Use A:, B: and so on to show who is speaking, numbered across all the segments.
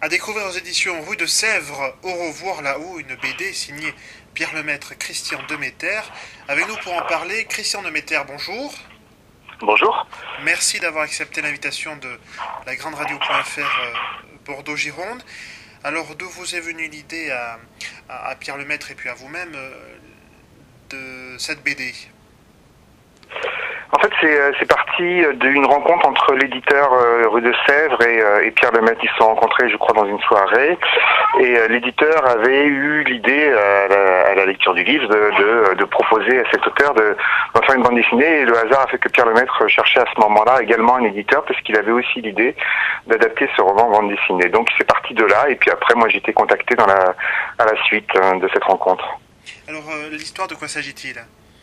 A: À découvrir aux éditions Rue de Sèvres, Au revoir là-haut, une BD signée Pierre Lemaitre, Christian Demeter. Avec nous pour en parler, Christian Demeter, bonjour.
B: Bonjour.
A: Merci d'avoir accepté l'invitation de la grande radio.fr Bordeaux-Gironde. Alors, d'où vous est venue l'idée à Pierre Lemaitre et puis à vous-même de cette BD?
B: En fait, c'est parti d'une rencontre entre l'éditeur Rue de Sèvres et Pierre Lemaitre. Ils se sont rencontrés, je crois, dans une soirée. Et l'éditeur avait eu l'idée, à la lecture du livre, de proposer à cet auteur de faire une bande dessinée. Et le hasard a fait que Pierre Lemaitre cherchait à ce moment-là également un éditeur, parce qu'il avait aussi l'idée d'adapter ce roman en bande dessinée. Donc c'est parti de là. Et puis après, moi, j'ai été contacté à la suite de cette rencontre.
A: Alors, l'histoire, de quoi s'agit-il?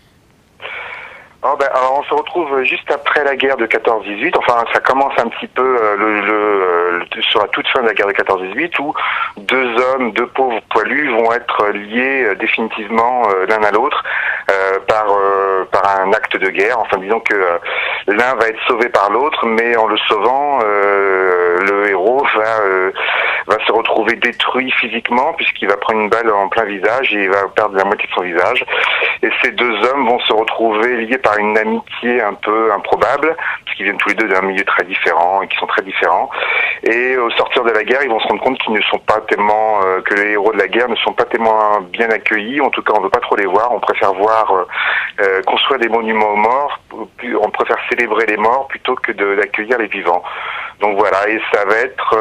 B: Alors on se retrouve juste après la guerre de 14-18, enfin ça commence un petit peu sur la toute fin de la guerre de 14-18 où deux pauvres poilus vont être liés définitivement l'un à l'autre par un acte de guerre. Enfin disons que l'un va être sauvé par l'autre, mais en le sauvant, le héros va se retrouver détruit physiquement puisqu'il va prendre une balle en plein visage et il va perdre la moitié de son visage. Et ces deux hommes vont se retrouver liés par une amitié un peu improbable, puisqu'ils viennent tous les deux d'un milieu très différent et qui sont très différents. Et au sortir de la guerre, ils vont se rendre compte qu'ils ne sont pas tellement, que les héros de la guerre ne sont pas tellement bien accueillis. En tout cas, on ne veut pas trop les voir. On préfère voir construire des monuments aux morts. On préfère célébrer les morts plutôt que d'accueillir les vivants. Donc voilà, et ça va être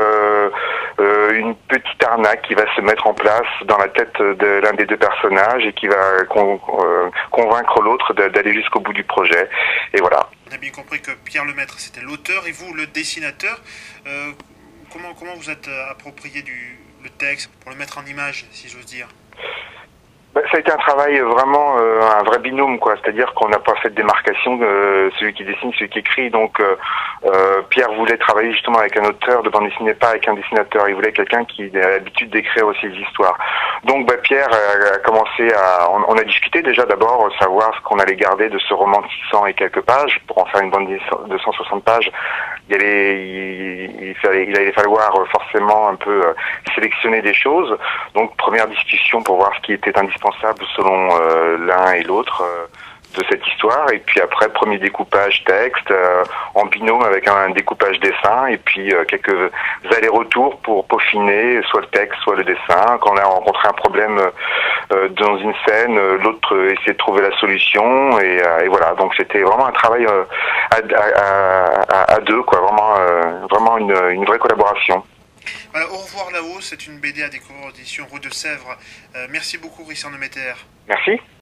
B: une petite arnaque qui va se mettre en place dans la tête de l'un des deux personnages et qui va convaincre l'autre d'aller jusqu'au bout du projet. Et voilà.
A: On a bien compris que Pierre Lemaitre, c'était l'auteur et vous, le dessinateur. Comment vous êtes approprié le texte pour le mettre en image, si j'ose dire?
B: Ça a été un travail vraiment un vrai binôme, quoi. C'est-à-dire qu'on n'a pas fait de démarcation, celui qui dessine, celui qui écrit. Donc Pierre voulait travailler justement avec un auteur de bande dessinée, pas avec un dessinateur. Il voulait quelqu'un qui a l'habitude d'écrire aussi des histoires. Donc Pierre a commencé on a discuté déjà d'abord, savoir ce qu'on allait garder de ce roman de 600 et quelques pages. Pour en faire une bande de 160 pages, il allait falloir forcément un peu sélectionner des choses. Donc première discussion pour voir ce qui était indispensable selon l'un et l'autre de cette histoire, et puis après premier découpage texte en binôme avec un découpage dessin, et puis quelques allers-retours pour peaufiner soit le texte soit le dessin. Quand on a rencontré un problème dans une scène, l'autre essayait de trouver la solution, et voilà, donc c'était vraiment un travail à deux, quoi, vraiment une vraie collaboration.
A: Voilà, Au revoir là-haut, c'est une BD à découvrir aux éditions Rue de Sèvres. Merci beaucoup, Christian Demeter.
B: Merci.